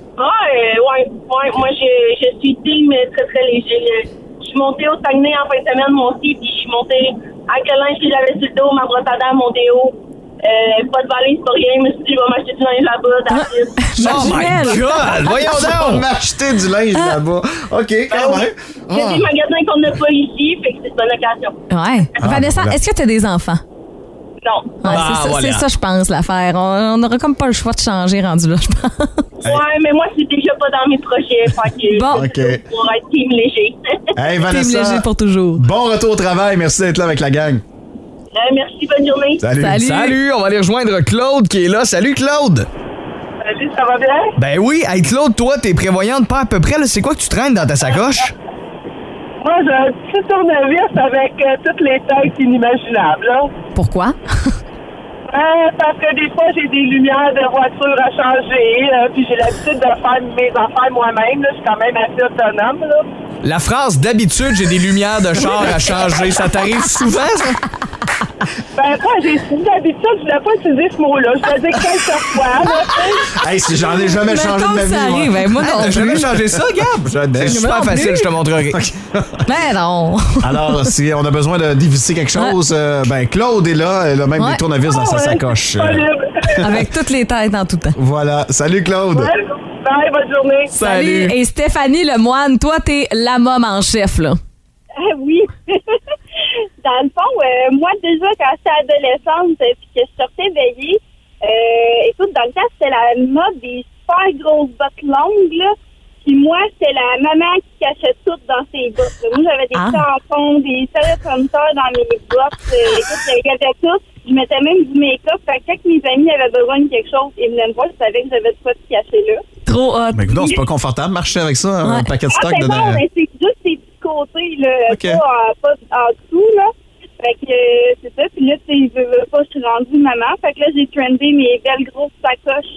Ouais. Moi, je suis team très, très léger. Je suis montée au Saguenay en fin de semaine, moi aussi, puis je suis montée avec le linge que j'avais sur le dos, ma brosse à dents, mon déo. Pas de valise, pas rien. Je me suis dit, je vais m'acheter du linge là-bas. Oh my God! Voyons donc! M'acheter du linge là-bas. OK, quand même. Il y a des magasins qu'on n'a pas ici, fait que c'est une occasion. Ouais. Vanessa, est-ce que tu as des enfants? Non. Ouais, c'est ça, je pense, l'affaire. On n'aura comme pas le choix de changer rendu là, je pense. Ouais, mais moi, c'est déjà pas dans mes projets. Fait que bon. OK. Pour être team léger. Hey, Vanessa. Team léger pour toujours. Bon retour au travail. Merci d'être là avec la gang. Merci, bonne journée. Salut, on va aller rejoindre Claude qui est là. Salut, Claude. Salut, ça va bien? Ben oui, hey Claude, toi, t'es prévoyante pas à peu près. Là, c'est quoi que tu traînes dans ta sacoche? Moi, j'ai un petit tournevis avec toutes les têtes inimaginables. Là. Pourquoi? Parce que des fois, j'ai des lumières de voiture à changer, puis j'ai l'habitude de faire mes affaires moi-même. Là. Je suis quand même assez autonome. Là. La phrase d'habitude, j'ai des lumières de char à changer, ça t'arrive souvent, ça? Ben, moi, d'habitude, je voulais pas utiliser ce mot-là. Je le dis quelques fois. Hey, si j'en ai jamais changé de ma vie. Ça arrive, ben, moi non. T'as jamais changé ça, Gab? C'est super facile, je te montrerai. Ben non. Alors, si on a besoin de dévisser quelque chose, ben Claude est là. Elle a même des tournevis dans sa sacoche. Avec toutes les têtes en tout temps. Voilà. Salut, Claude. Bye, bonne journée. Salut. Et Stéphanie Lemoine, toi, t'es la môme en chef, là. Oui. Dans le fond, moi, enceinte puis que je sortais veiller. Écoute, dans le temps, c'était la mode des super grosses bottes longues, là. Puis moi, c'était la maman qui cachait tout dans ses bottes. Moi, j'avais des tampons, des téléprompteurs dans mes bottes. Écoute, j'avais tout. Je mettais même du make-up. Fait que quand mes amis avaient besoin de quelque chose, ils venaient me voir, je savais que j'avais de quoi se cacher là. Trop hot. Mais écoute, c'est pas confortable marcher avec ça, un paquet de stock. C'est bon, mais c'est juste ces petits côtés, là, pas en dessous, là. Fait que c'est ça. Puis là, tu sais, je veux pas, je suis rendue maman. Fait que là, j'ai trendé mes belles grosses sacoches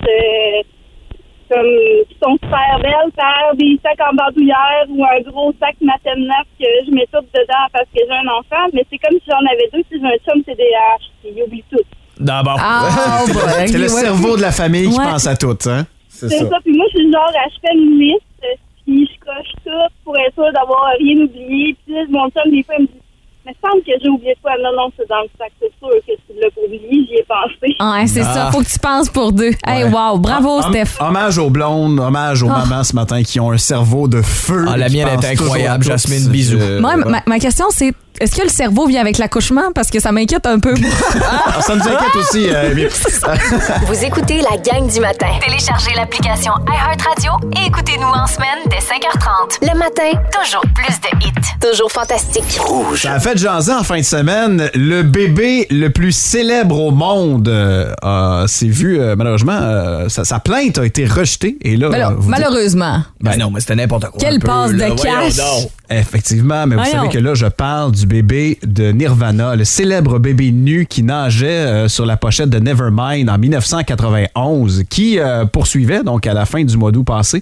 qui sont super belles, faire des sacs en bandoulière ou un gros sac Matem 9 que je mets tout dedans parce que j'ai un enfant. Mais c'est comme si j'en avais deux. Si j'ai un chum TDAH, il oublie tout. D'abord. C'est le cerveau de la famille qui pense à tout, hein? C'est ça. Puis moi, je suis genre, je fais une liste, puis je coche tout pour être sûr d'avoir rien oublié. Puis là, mon chum, des fois, il me dit, mais il semble que j'ai oublié quoi. Non, c'est dans le sac. C'est sûr que tu l'as pas oublié. J'y ai pensé. Ouais, c'est ça. Faut que tu penses pour deux. Hey, wow. Bravo, Steph. Hommage aux blondes, hommage aux mamans ce matin qui ont un cerveau de feu. La mienne est incroyable. Jasmine, bisous. Moi, ma question, c'est est-ce que le cerveau vient avec l'accouchement? Parce que ça m'inquiète un peu. Ça nous inquiète aussi. Vous écoutez la gang du matin. Téléchargez l'application iHeartRadio et écoutez-nous en semaine dès 5h30. Le matin, toujours plus de hits. Toujours fantastique. Ça a fait jaser en fin de semaine. Le bébé le plus célèbre au monde s'est vu, malheureusement, sa plainte a été rejetée. Et là, malheureusement. Non, mais c'était n'importe quoi. Quelle passe de cash. Effectivement, mais vous savez que là, je parle du bébé de Nirvana, le célèbre bébé nu qui nageait sur la pochette de Nevermind en 1991, qui poursuivait, donc à la fin du mois d'août passé,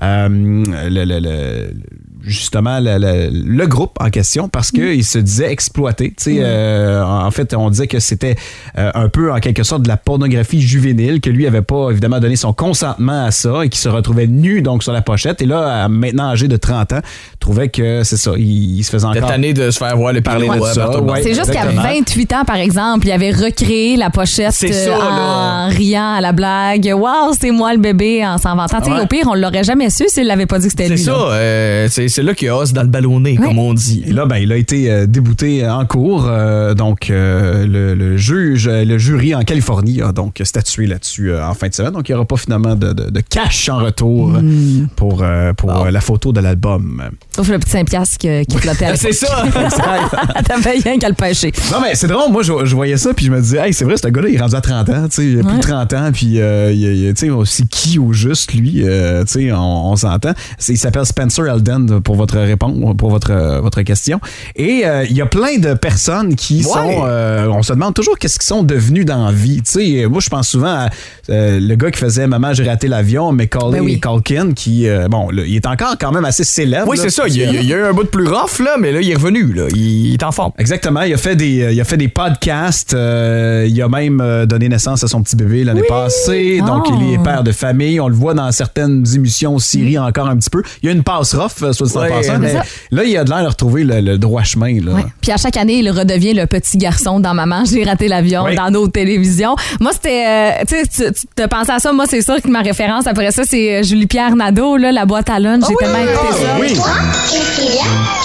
justement le groupe en question parce qu'il se disait exploité. En fait, on disait que c'était un peu en quelque sorte de la pornographie juvénile, que lui n'avait pas évidemment donné son consentement à ça et qu'il se retrouvait nu donc sur la pochette. Et là, maintenant âgé de 30 ans, trouvait que c'est ça, il se faisait encore... Cette année de se faire voir les parler de ça. C'est juste qu'à 28 ans, par exemple, il avait recréé la pochette en riant à la blague. « Wow, c'est moi le bébé » en s'en vantant. Au pire, on l'aurait jamais su s'il l'avait pas dit que c'était lui. C'est ça. C'est là qu'il y a os dans le ballonnet, comme on dit. Et là, il a été débouté en cours. Donc, le jury en Californie a donc statué là-dessus en fin de semaine. Donc, il n'y aura pas finalement de cash en retour pour la photo de l'album. Sauf le petit 5$ qui flottait. C'est ça! T'avais rien qu'à le pêcher. Non, mais c'est drôle. Moi, je voyais ça, puis je me disais, hey, c'est vrai, ce gars-là, il est rendu à 30 ans. Il a plus de 30 ans, puis c'est qui au juste, lui? On s'entend. Il s'appelle Spencer Elden pour votre réponse, pour votre question. Et il y a plein de personnes qui sont... on se demande toujours qu'est-ce qu'ils sont devenus dans la vie. Moi, je pense souvent à le gars qui faisait « Maman, j'ai raté l'avion », Macaulay Culkin, qui... il est encore quand même assez célèbre. Oui, c'est ça. Il y a eu un bout de plus rough, là, mais là, il est revenu. Là. Il est en forme. Exactement. Il a fait des podcasts. Il a même donné naissance à son petit bébé l'année passée. Donc, il est père de famille. On le voit dans certaines émissions, séries encore un petit peu. Il y a une passe rough, soit dit en passant. Mais là, il a de l'air de retrouver le droit chemin. Là. Puis à chaque année, il redevient le petit garçon dans Maman, j'ai raté l'avion, dans nos télévisions. Moi, c'était... tu te pensais à ça. Moi, c'est sûr que ma référence après ça, c'est Julie-Pierre Nadeau, là, la boîte à lunch. J'ai tellement écouté ça. Oui. Qu'est-ce qu'il y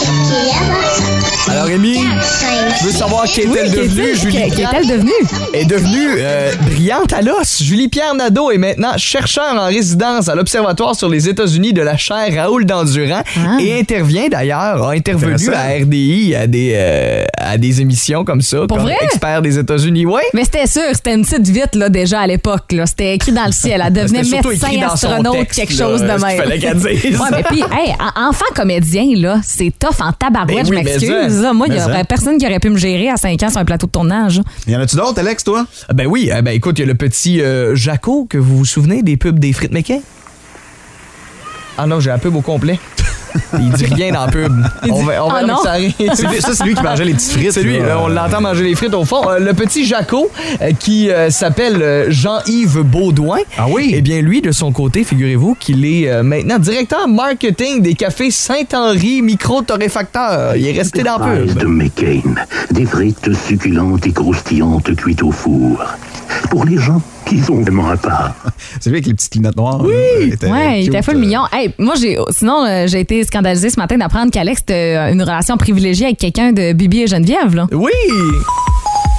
a? Alors, Rémi, tu veux savoir qu'est-elle devenue? Qu'est-elle devenue? Est devenue brillante à l'os. Julie-Pierre Nadeau est maintenant chercheur en résidence à l'Observatoire sur les États-Unis de la chaire Raoul d'Endurant et a intervenu à RDI à des émissions comme ça, pour comme vrai? expert des États-Unis. Oui. Mais c'était sûr, c'était une petite vite là, déjà à l'époque. Là. C'était écrit dans le ciel. Elle devenait médecin, astronaute, quelque chose de même. Fallait qu'elle dise. Mais puis, enfant comédien, là, c'est tough en tabarouette, je m'excuse. Moi, il n'y aurait personne qui aurait pu me gérer à 5 ans sur un plateau de tournage. Y en a-tu d'autres, Alex, toi? Ben oui, écoute, il y a le petit Jaco, que vous vous souvenez des pubs des frites McKay? Ah non, j'ai la pub au complet. Il dit rien dans la pub. On va non? Ça, c'est lui qui mangeait les petites frites. C'est lui, on l'entend manger les frites au fond. Le petit Jaco, qui s'appelle Jean-Yves Baudouin. Ah oui? Eh bien, lui, de son côté, figurez-vous qu'il est maintenant directeur marketing des cafés Saint-Henri Micro-Torréfacteur. Il est resté dans la pub. De McCain, des frites succulentes et croustillantes cuites au four. Pour les gens qui sont vraiment à part. C'est lui avec les petites lunettes noires. Oui, il était full mignon. Hey, moi, j'ai été scandalisée ce matin d'apprendre qu'Alex a une relation privilégiée avec quelqu'un de Bibi et Geneviève. Là. Oui!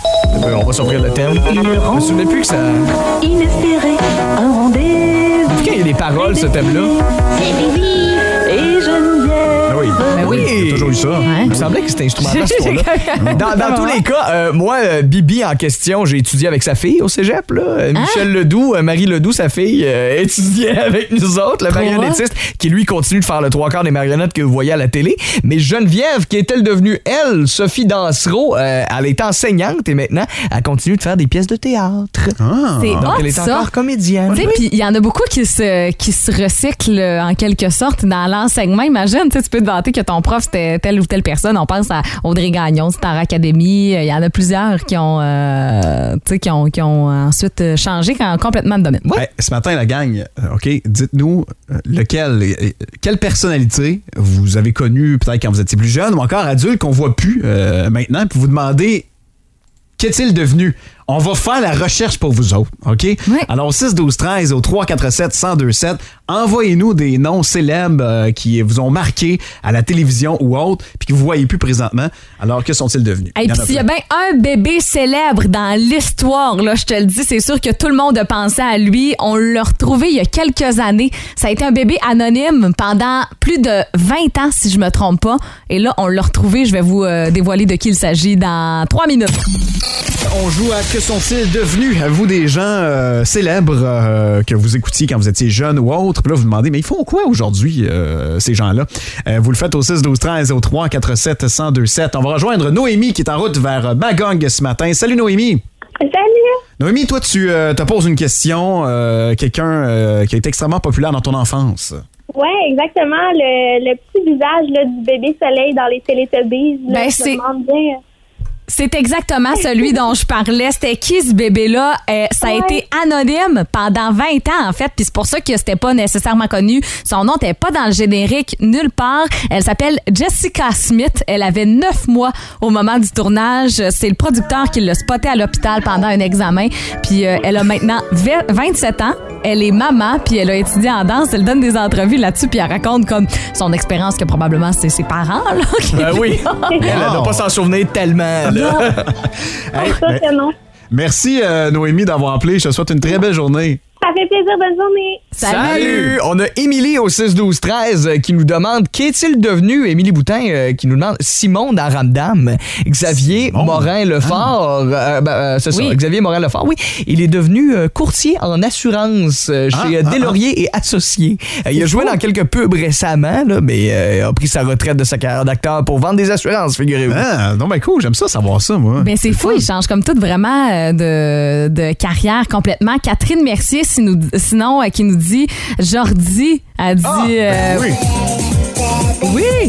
On va s'offrir le thème. Je me souviens plus que ça... Inespéré, un rendez-vous. Quand il y a des paroles, ce thème-là. C'est Bibi et Geneviève. Oui. Ben oui. Il y a toujours eu ça. Il me semblait que c'était instrumental, ce tour-là. Dans tous les cas, moi, Bibi en question, j'ai étudié avec sa fille au cégep. Là. Michel Ledoux, Marie Ledoux, sa fille, étudiait avec nous autres, le marionnettiste, qui lui continue de faire le 3/4 des marionnettes que vous voyez à la télé. Mais Geneviève, qui est-elle devenue, elle, Sophie Dansereau, elle est enseignante et maintenant, elle continue de faire des pièces de théâtre. C'est Donc, elle est encore comédienne. Puis il y en a beaucoup qui se recyclent en quelque sorte dans l'enseignement. Imagine, tu peux te vanter que ton prof c'était telle ou telle personne. On pense à Audrey Gagnon, Star Academy. Il y en a plusieurs qui ont ensuite changé complètement de domaine. Oui. Hey, ce matin, la gang, OK, dites-nous quelle personnalité vous avez connue peut-être quand vous étiez plus jeune ou encore adulte qu'on voit plus maintenant, puis vous demandez qu'est-il devenu? On va faire la recherche pour vous autres, OK? Oui. Alors, au 6-12-13, au 347-1027, envoyez-nous des noms célèbres qui vous ont marqué à la télévision ou autre, puis que vous ne voyez plus présentement. Alors, que sont-ils devenus? Et puis, s'il y a bien un bébé célèbre dans l'histoire, là, je te le dis, c'est sûr que tout le monde a pensé à lui. On l'a retrouvé il y a quelques années. Ça a été un bébé anonyme pendant plus de 20 ans, si je me trompe pas. Et là, on l'a retrouvé. Je vais vous dévoiler de qui il s'agit dans 3 minutes. On joue à Que sont-ils devenus? À vous, des gens célèbres que vous écoutiez quand vous étiez jeune ou autre. Puis là, vous demandez, mais ils font quoi aujourd'hui, ces gens-là? Vous le faites au 6-12-13, au 347-1027. On va rejoindre Noémie qui est en route vers Magog ce matin. Salut, Noémie! Salut! Noémie, toi, tu te poses une question. Quelqu'un qui a été extrêmement populaire dans ton enfance. Oui, exactement. Le petit visage là, du bébé soleil dans les Teletubbies. Là, je me demande bien... C'est exactement celui dont je parlais. C'était qui ce bébé-là? Ça a été anonyme pendant 20 ans, en fait, puis c'est pour ça que c'était pas nécessairement connu. Son nom n'était pas dans le générique nulle part. Elle s'appelle Jessica Smith. Elle avait 9 mois au moment du tournage. C'est le producteur qui l'a spoté à l'hôpital pendant un examen. Puis elle a maintenant 27 ans. Elle est maman, puis elle a étudié en danse. Elle donne des entrevues là-dessus, puis elle raconte comme son expérience que probablement c'est ses parents. Là, oui. Elle ne doit pas s'en souvenir tellement. Hey, merci Noémie d'avoir appelé. Je te souhaite une très belle journée. Ça fait plaisir, bonne journée. Salut! On a Émilie au 6-12-13 qui nous demande qu'est-il devenu, Émilie Boutin qui nous demande Simon d'Aramdam. Xavier Morin-Lefort. C'est ça, Xavier Morin-Lefort, oui. Il est devenu courtier en assurance chez Deslauriers et Associés. Il a joué dans quelques pubs récemment, là, mais a pris sa retraite de sa carrière d'acteur pour vendre des assurances, figurez-vous. Non, ben cool, j'aime ça, savoir ça, moi. Ben c'est fou, il change comme tout vraiment de carrière complètement. Catherine Mercier, sinon, qui nous dit Jordi a dit oui.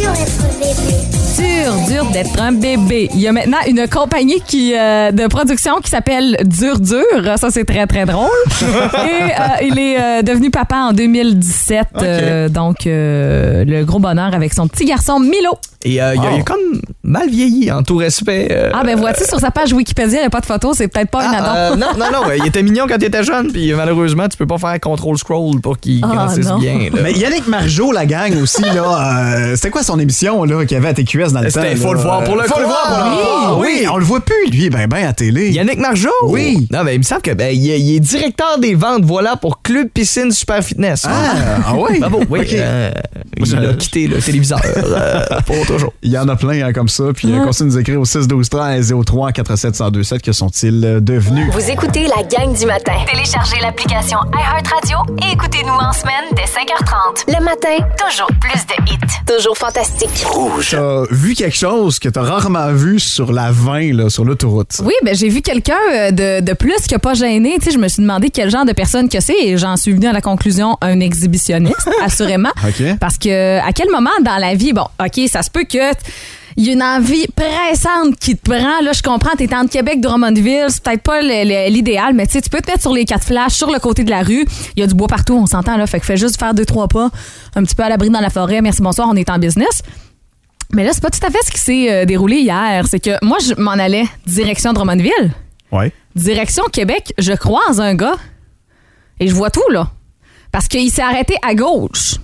Dur d'être un bébé. Il y a maintenant une compagnie de production qui s'appelle Dur. Ça, c'est très, très drôle. Et il est devenu papa en 2017. Donc, le gros bonheur avec son petit garçon Milo. Et il a comme mal vieilli, en tout respect. Ben vois-tu, sur sa page Wikipédia, il n'y a pas de photo. C'est peut-être pas une ado. Non. Il était mignon quand il était jeune. Puis malheureusement, tu peux pas faire contrôle-scroll pour qu'il grandisse bien. Là. Mais Yannick Margeau, la gang aussi, là. C'était quoi son émission là qu'il y avait à TQS dans le temps? C'était Faut le voir pour le croire. Oui, on le voit plus, lui, ben à télé. Yannick Margeau? Oui. Non, mais il me semble que il est directeur des ventes, voilà, pour Club Piscine Super Fitness. Ah oui? Bravo, oui. Okay. Il a quitté le téléviseur pour toujours. Il y en a plein comme ça. Puis continue de nous écrire au 6-12-13 et au 347-1027. Que sont-ils devenus? Vous écoutez la gang du matin. Téléchargez l'application iHeartRadio et écoutez-nous en semaine dès 5h30. Le matin, toujours plus de hits. Toujours fantastique. Rouge. T'as vu quelque chose que t'as rarement vu sur la 20, là, sur l'autoroute? Oui, ben j'ai vu quelqu'un de plus qui n'a pas gêné. Tu sais, je me suis demandé quel genre de personne que c'est et j'en suis venue à la conclusion, un exhibitionniste, assurément. Okay. Parce que à quel moment dans la vie, bon, OK, ça se peut que il y a une envie pressante qui te prend. Là, je comprends, t'es en Québec, Drummondville, c'est peut-être pas l'idéal, mais tu sais, tu peux te mettre sur les 4 flashs, sur le côté de la rue. Il y a du bois partout, on s'entend, là. Fait que fais juste faire 2-3 pas, un petit peu à l'abri dans la forêt. Merci, bonsoir, on est en business. Mais là, c'est pas tout à fait ce qui s'est déroulé hier. C'est que moi, je m'en allais direction Drummondville. Ouais. Direction Québec, je croise un gars et je vois tout, là. Parce qu'il s'est arrêté à gauche.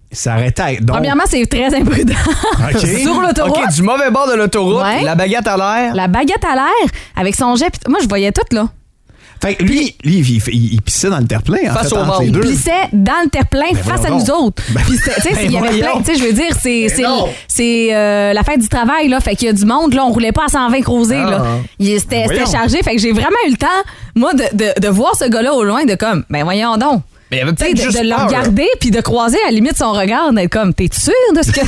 Ça arrêtait. Donc... Premièrement, c'est très imprudent. Okay. Sur l'autoroute. OK, du mauvais bord de l'autoroute, la baguette à l'air. La baguette à l'air, avec son jet. Moi, je voyais tout, là. Fait que lui, il pissait dans le terre-plein, en face fait, au entre les deux. Il pissait dans le terre-plein face à nous autres. Puis, tu sais, il y avait plein, tu sais, je veux dire, c'est la fête du travail, là. Fait qu'il y a du monde, là, on roulait pas à 120 crozés, là. C'était chargé. Fait que j'ai vraiment eu le temps, moi, de voir ce gars-là au loin, de comme, ben voyons donc. Mais il y avait peut-être juste de le regarder puis de croiser à la limite son regard, d'être comme, t'es sûr de ce que.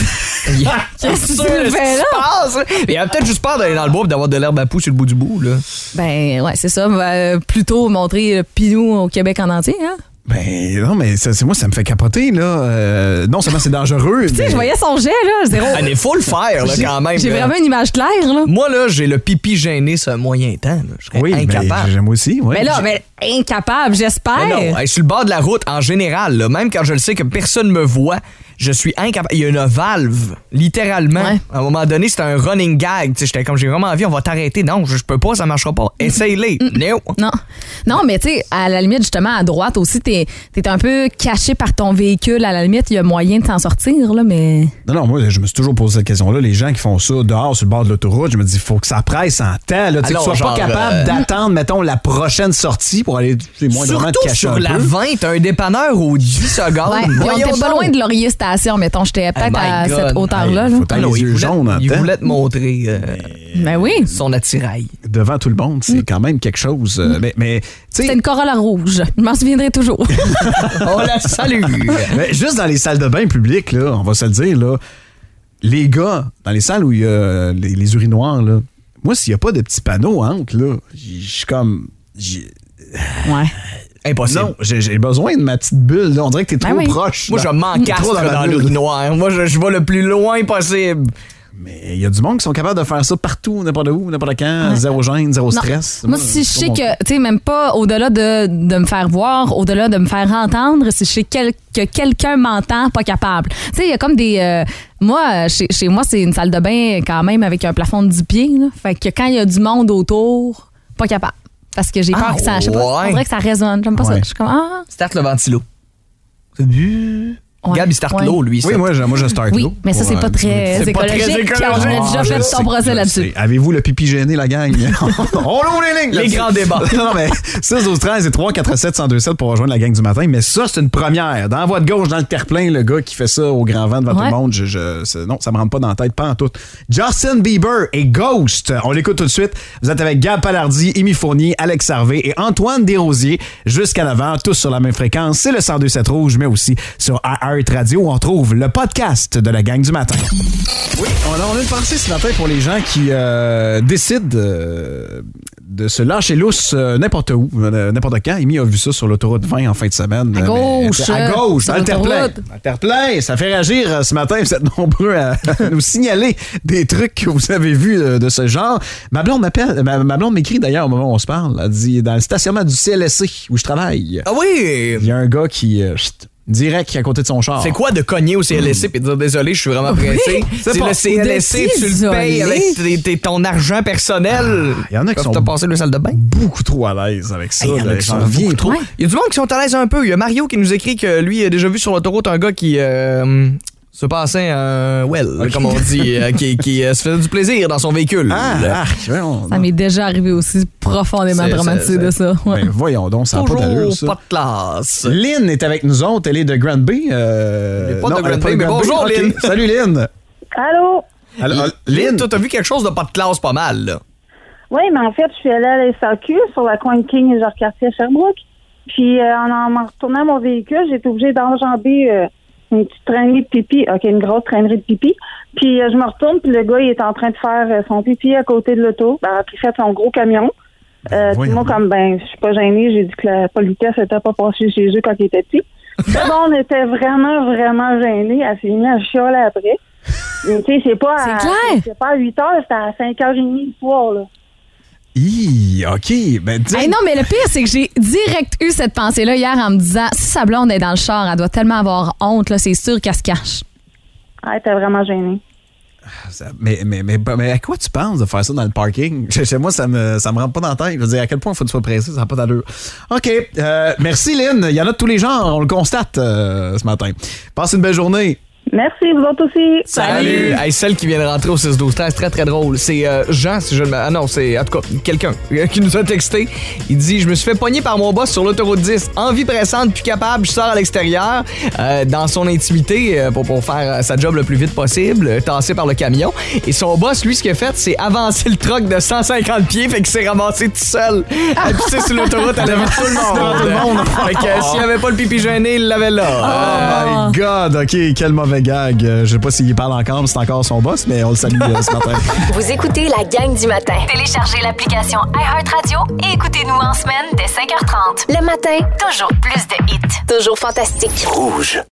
Qu'est-ce que tu fais là? Il y avait peut-être juste peur d'aller dans le bois et d'avoir de l'herbe à poux sur le bout du bout, là. Ben, ouais, c'est ça. Plutôt montrer le pinou au Québec en entier, hein? Ben non, mais moi, ça me fait capoter, là. Non seulement c'est dangereux. Tu sais, je voyais son jet, là, zéro. Il faut le faire, là, quand même. J'ai vraiment une image claire, là. Moi, là, j'ai le pipi gêné sur un moyen temps. Là. Je serais incapable. J'aime aussi, oui. Mais là, incapable, j'espère. Mais non, sur le bord de la route, en général, là, même quand je le sais que personne me voit, je suis incapable. Il y a une valve, littéralement. Ouais. À un moment donné, c'était un running gag. J'étais comme, j'ai vraiment envie, on va t'arrêter. Non, je peux pas, ça marchera pas. Essaye-les. Non, mais tu sais, à la limite, justement, à droite aussi, t'es un peu caché par ton véhicule. À la limite, il y a moyen de s'en sortir, là, mais... Non, moi, je me suis toujours posé cette question-là. Les gens qui font ça dehors, sur le bord de l'autoroute, je me dis, il faut que ça presse en temps, là. Que tu sois pas capable d'attendre, mettons, la prochaine sortie pour aller, moindrement te cacher un peu. Sur la 20, t'as un dépanneur aux 10 secondes. Ouais, on était pas loin de Laurier Station, mettons. J'étais peut-être à cette hauteur-là. Faut t'aller les yeux jaunes en temps. Il voulait te montrer son attirail. Devant tout le monde, c'est quand même quelque chose. Mais c'est une Corolla rouge. Je m'en souviendrai toujours. On la salue. Mais juste dans les salles de bain publiques, là, on va se le dire, là, les gars, dans les salles où il y a les urinoirs, là, moi, s'il n'y a pas de petits panneaux entre, là, je suis comme... Ouais. Impossible. Non, j'ai besoin de ma petite bulle. Là. On dirait que t'es trop proche. Moi, je m'encastre dans l'urinoir. Moi, je vais le plus loin possible. Mais il y a du monde qui sont capables de faire ça partout, n'importe où, n'importe quand, zéro gêne, zéro stress. Moi, si je sais que, tu sais, même pas au-delà de me faire voir, au-delà de me faire entendre, si je sais que quelqu'un m'entend, pas capable. Tu sais, il y a comme des... moi, chez moi, c'est une salle de bain quand même avec un plafond de 10 pieds. Là. Fait que quand il y a du monde autour, pas capable. Parce que j'ai peur que ça... Je sais pas, on dirait que ça résonne. J'aime pas ça. Je suis comme... Start le ventilo. C'est vu... Ouais. Gab, il start l'eau, lui. Oui, moi, je start l'eau. Oui, mais ça, c'est pas très écologique. On a déjà fait ton procès là-dessus. Avez-vous le pipi gêné, la gang? On ouvre les lignes! Les grands débats. Non, mais 6 12 13 et 3 4 7 102 pour rejoindre la gang du matin. Mais ça, c'est une première. Dans la voie de gauche, dans le terre-plein, le gars qui fait ça au grand vent devant tout le monde, non, ça me rentre pas dans la tête, pas en tout. Justin Bieber et Ghost. On l'écoute tout de suite. Vous êtes avec Gab Palardy, Amy Fournier, Alex Harvey et Antoine Desrosiers jusqu'à 9h, tous sur la même fréquence. C'est le 102.7 Rouge, mais aussi sur iHeart Radio où on trouve le podcast de la gang du matin. Oui, on a une pensée ce matin pour les gens qui décident de se lâcher lousse n'importe où, n'importe quand. Amy a vu ça sur l'autoroute 20 en fin de semaine. À gauche, dans le terre-plein. Dans le terre-plein, ça fait réagir ce matin. Vous êtes nombreux à nous signaler des trucs que vous avez vus de ce genre. Ma blonde m'écrit d'ailleurs au moment où on se parle. Elle dit, dans le stationnement du CLSC où je travaille. Ah oui! Il y a un gars qui... direct à côté de son char. C'est quoi de cogner au CLSC et de dire désolé, je suis vraiment pressé? C'est le CLSC, tu le payes avec ton argent personnel. Il y en a qui sont passé le salle de bain. Beaucoup trop à l'aise avec ça. Il y en a qui sont beaucoup trop. Il y a du monde qui sont à l'aise un peu. Il y a Mario qui nous écrit que lui a déjà vu sur l'autoroute un gars qui se passait un comme on dit, qui se faisait du plaisir dans son véhicule. Ça m'est déjà arrivé aussi profondément dramatisé de ça. Ouais. Ben, voyons donc, ça n'a pas d'allure, ça. Pas de classe. Lynn est avec nous autres, elle est de Granby. Pas de Granby, mais bonjour Lynn. Okay. Salut Lynn. Allô? Lynn, toi, t'as vu quelque chose de pas de classe pas mal, là? Oui, mais en fait, je suis allée à la SAQ sur la coin de King et Jacques-Cartier à Sherbrooke. Puis, en retournant mon véhicule, j'ai été obligée d'enjamber une petite traînée de pipi. OK, une grosse traînerie de pipi. Puis, je me retourne, puis le gars, il est en train de faire son pipi à côté de l'auto. Il fait son gros camion. Moi, comme, je suis pas gênée, j'ai dit que la politesse n'était pas passée chez eux quand il était petit. D'abord, on était vraiment, vraiment gênés. Elle s'est mise à chialer après. Mais, tu sais, c'est pas à 8 heures, c'était à 5h30 du soir, là. OK. Ben, non, mais le pire, c'est que j'ai direct eu cette pensée-là hier en me disant, si sa blonde est dans le char, elle doit tellement avoir honte, là, c'est sûr qu'elle se cache. Elle était vraiment gênée. Mais à quoi tu penses de faire ça dans le parking? Chez moi, ça me rentre pas dans la tête. Je veux dire, à quel point il faut que tu sois pressé, ça n'a pas d'allure. OK. Merci, Lynn. Il y en a de tous les genres. On le constate ce matin. Passe une belle journée. Merci, vous autres aussi. Salut! Hey, celle qui vient de rentrer au 6-12-13, très très drôle. C'est Jean, si je ne me... Ah non, c'est en tout cas quelqu'un qui nous a texté. Il dit: je me suis fait pogner par mon boss sur l'autoroute 10. Envie pressante, plus capable, je sors à l'extérieur dans son intimité pour faire sa job le plus vite possible, tassé par le camion. Et son boss, lui, ce qu'il a fait, c'est avancer le truck de 150 pieds, fait qu'il s'est ramassé tout seul. À pisser sur l'autoroute, elle avait tout le monde. Fait que s'il n'y avait pas le pipi gêné, il l'avait là. Oh my God! OK, quel mauvais gag. Je sais pas s'il parle encore, c'est encore son boss, mais on le salue ce matin. Vous écoutez la gang du matin. Téléchargez l'application iHeartRadio et écoutez-nous en semaine dès 5h30. Le matin, toujours plus de hits. Toujours fantastique. Rouge.